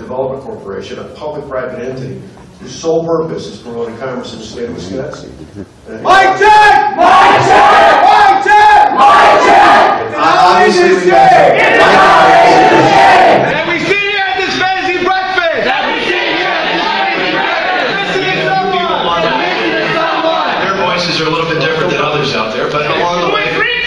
Development Corporation, a public-private entity whose sole purpose is promoting commerce in the state of Wisconsin. Mic check! Mic check! Mic check! Mic check! Obviously, we And we see you at this fancy breakfast! And we see you at this fancy breakfast! Listening to someone! Their voices are a little bit different than others out there, but along the way,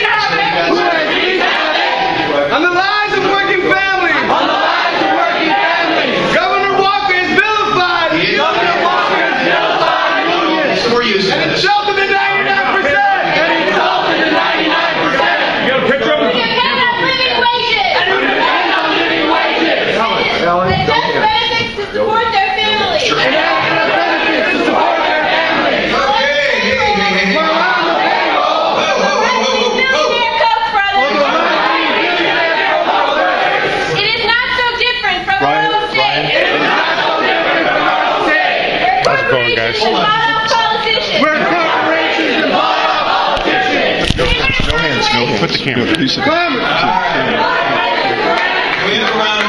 On the lives of working families! On the lives of working families! Governor Walker is vilified! Governor Walker is vilified! we're used to And this. insulted the 99%! And insulted the 99%! You got a picture of They it? cannot living wages. And on living wages! They just benefits to support their families. Sure. And have benefits to support their families! We're on the payroll! Millionaire Koch brothers. It is not so different from our own state. It is not so different from our state! How's it going, guys? Politicians. We're corporations and politicians! No hands. Put the camera. Clamor. We have a round